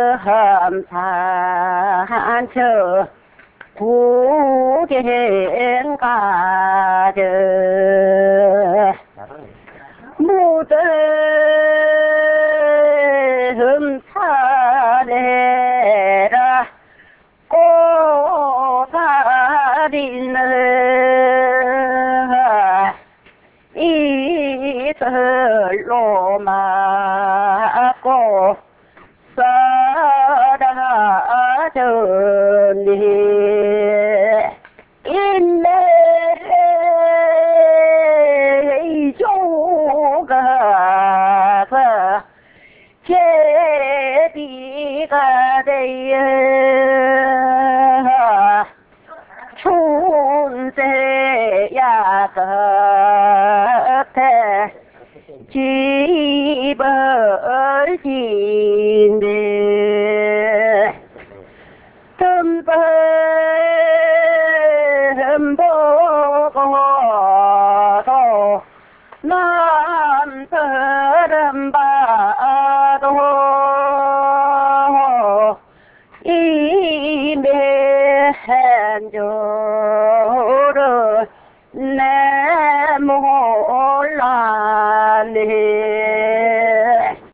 섬산처 구경 가득 무덤 차례라 꼬다리는 이들로 맞고 사라졌니 일레 조가서 제비가 되어 춘세야 곁에 집을 짓네 덤덤 보고도 남들은 봐도 이맨 줄을 내